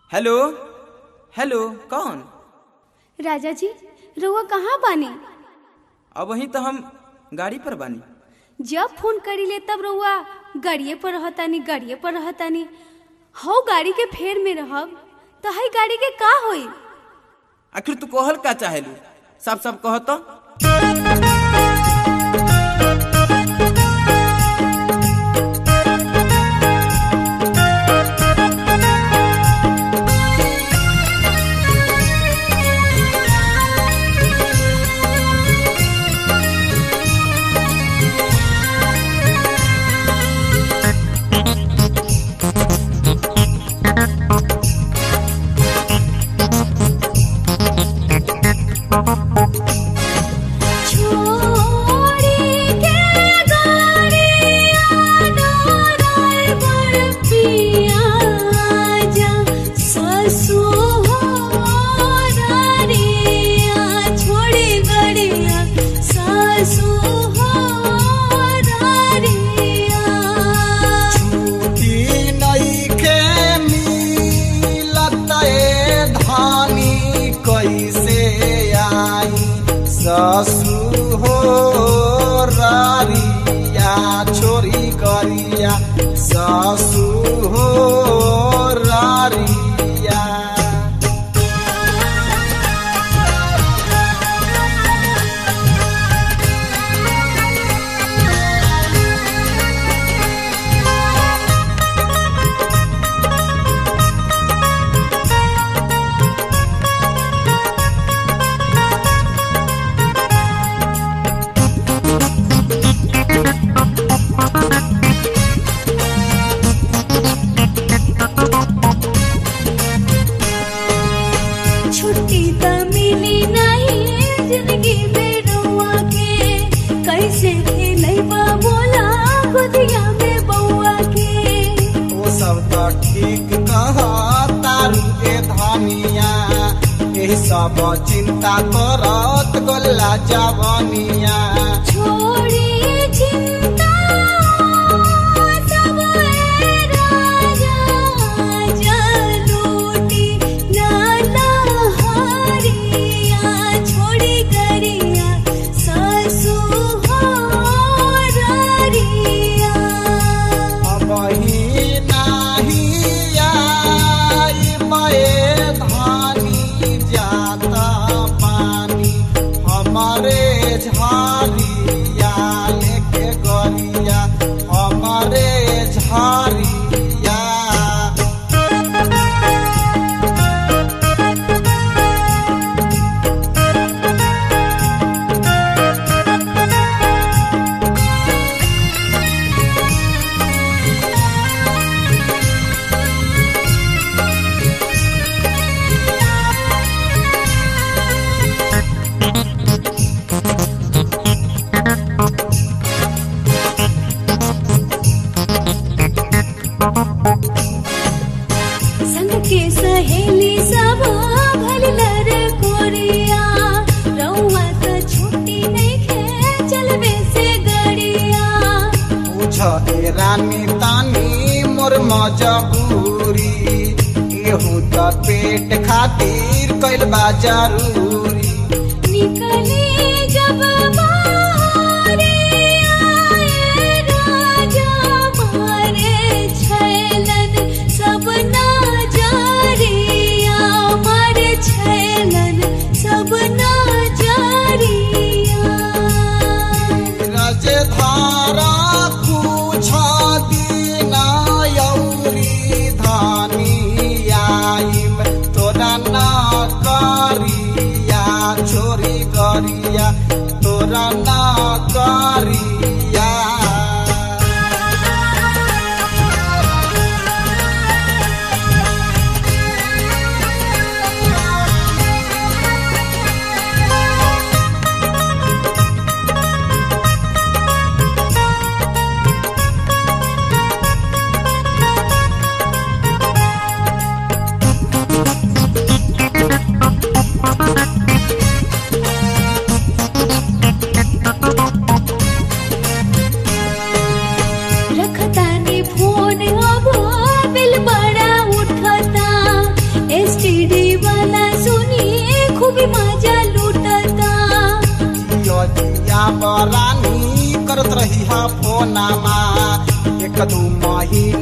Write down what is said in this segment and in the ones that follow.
Hello hello, कौन? राजा जी, रउआ कहाँ बानी? अब वहीं तो हम गाड़ी पर बानी। जब फोन करी ले तब रउआ गाड़िए पर रहतानी। हौ गाड़ी के फेर में रहब तो हई गाड़ी के का होई? आखिर तू कहल का चाहेलू? सब कह तो। ससु हो रारिया छोरी करिया, ससु हो रारिया। छुट्टी त मिली नहीं जिंदगी में रउआ के, कैसे खेलैबा बोला गोदिया में बउआ के। ओ सब तो ठीक कहा तारू ए धनिया, यही सब चिंता करत गल्ला जवनिया। छोड़ी चिंता सब ए राजा, जलूटी नाना हरिया, छोड़ी करिया ससु हो रारिया। अब ही नाही आई मैं धानी जाता पानी, हमारे झारिया लेके गरिया, हमारे झारिया। संग के सहेली सब भललर कोरिया, रउआ त छुट्टी नइखे चलबे से गड़िया। पूछ ए रानी तानी मोर मजबूरी, एहू त पेट खातिर कैल बा जरूरी। निकली जब बाहरे आए राजा, मारे छैलन सब नजरिया, मारे छैलन सब नजरिया। रजधारा कुछ दीना यौरी धानी आइम, तोरा ना करिया छोरी करिया।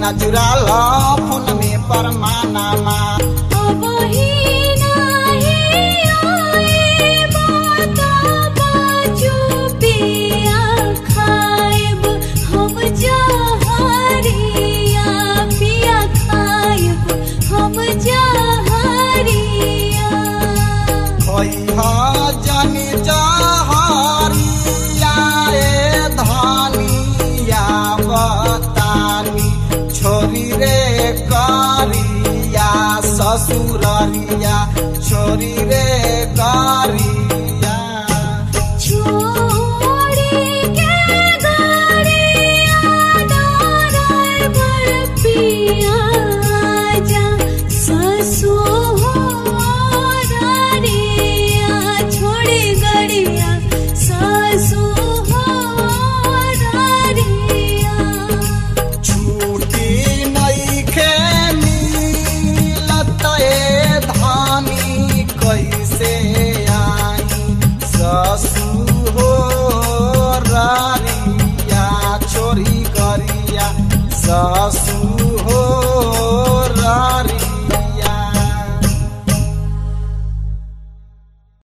नजुराल फोन में परमानामा अब ही नाही आए बाता बाजू पिया खाएब हम जहरिया पिया खाएब हम जहरिया खैहा जानी जहरिया ए धनिया बतानी छोरी रे करिया ससुररिया छोरी रे करिया छोड़ी के गरिया ड्राइवर पिया जा ससुररिया छोड़ी गरिया ससुररिया छुट्टी नइखे मिलत ए धानी कैसे आई ससुररिया छोरी गरिया ससुर